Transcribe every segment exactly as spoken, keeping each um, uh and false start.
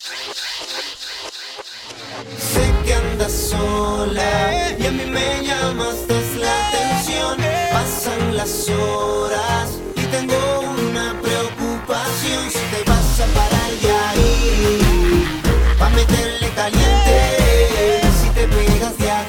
Sé que andas sola y a mí me llamaste la atención. Pasan las horas y tengo una preocupación. Si te vas a parar de ahí pa' meterle caliente, si te pegas de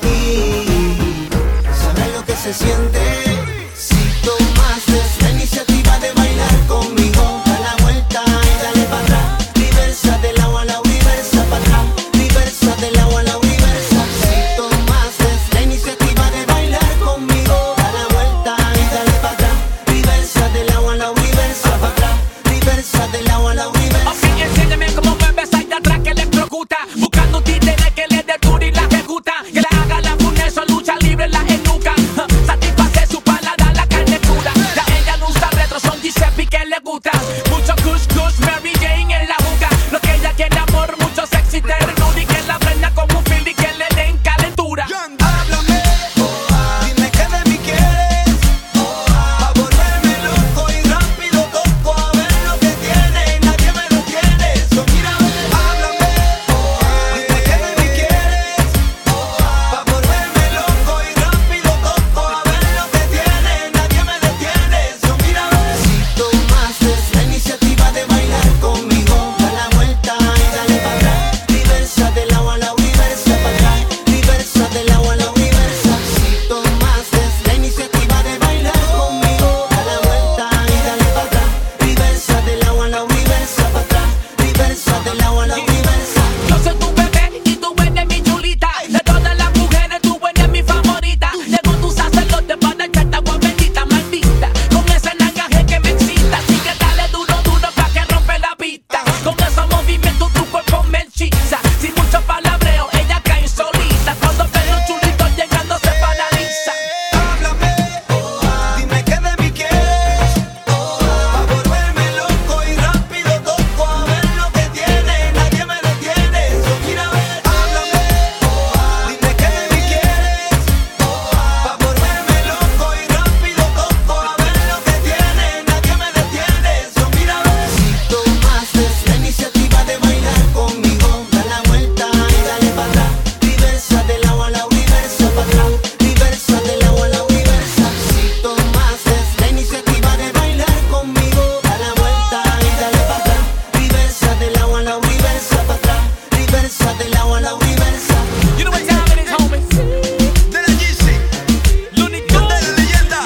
aquí sabrás lo que se siente. Si tomaste la iniciativa de bailar conmigo, da la vuelta y dale para atrás. Diversa del agua a la universa para atrás. Diversa del agua a la universa. Si tomaste la iniciativa de bailar conmigo, da la vuelta y dale para atrás. Diversa del agua a la universa para atrás. Diversa del agua a la universa. Ok, enséñame cómo mueves ahí de atrás que electrocuta. Buscando un títere que le dé duro y la ejecuta. Que le haga la funeso, lucha libre en la enuca. Uh, satisface su paladar, la carne cruda. Ya ella no usa retro, son Giuseppe que le gusta. Mucho kush kush, Mary Jane en la juca. Lo que ella quiere amor, mucho sexy ternura. Y que la prenda como un fil y que le den calentura. Háblame, oh, ah, dime qué de mí quieres, oh, ah, pa' volverme loco y rápido toco a ver lo que tiene y nadie me lo tiene. So mira, háblame, oh, ah, dime qué de mí quieres, oh, ah, pa' volverme loco y rápido toco a ver lo que tiene y nadie me detiene. So mira, si tomaste la iniciativa de bailar conmigo, da la vuelta y dale para atrás. Diversa del agua a la universa para atrás. Diversa del agua a la universa. Si tomaste la iniciativa de bailar conmigo, da la vuelta y dale para atrás. Diversa del agua a la universa para atrás. Diversa del agua a la universa. Yo soy tu bebé y tú eres mi chulita. De todas las mujeres tú eres mi favorita. Llegó tu sacerdote para echarte agua bendita, maldita. Con ese nagaje que me excita. Así que dale duro, duro pa' que rompe la pista. Con esos movimientos tu cuerpo me hechiza. Sin mucho palabreo, ella cae solita. Cuando ve los chulitos llegando se paraliza. Háblame, oh, ah, dime qué de mí quieres, oh, ah, pa' volverme loco y rápido toco a ver lo que tiene y nadie me detiene. So mira, háblame, oh, ah, dime qué de mí quieres, oh, ah, pa' volverme loco y rápido toco a ver lo que tiene y nadie me detiene. So mira, si tomaste la iniciativa de bailar conmigo, da la vuelta y dale para atrás. Diversa del agua a la universa para atrás. Diversa del agua a la universa. Si tomaste la iniciativa de bailar conmigo, da la vuelta y dale para atrás. Diversa del agua a la universa para atrás. Diversa del agua a la universa. You know what time it is, homies? De la Yeezy, Looney de Tunes. la leyenda,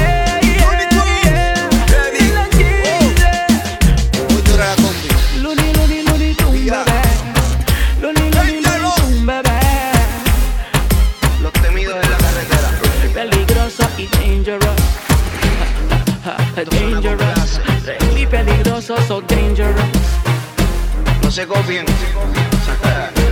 Looney Tunes, ready. Muy dura la combi. Looney, Looney, Looney Tunes, Yeah. bebé. Looney, Looney, Looney Tunes, bebé. Los temidos en la carretera. Peligroso y dangerous. Dangerous. Really peligroso, so dangerous. No se copien.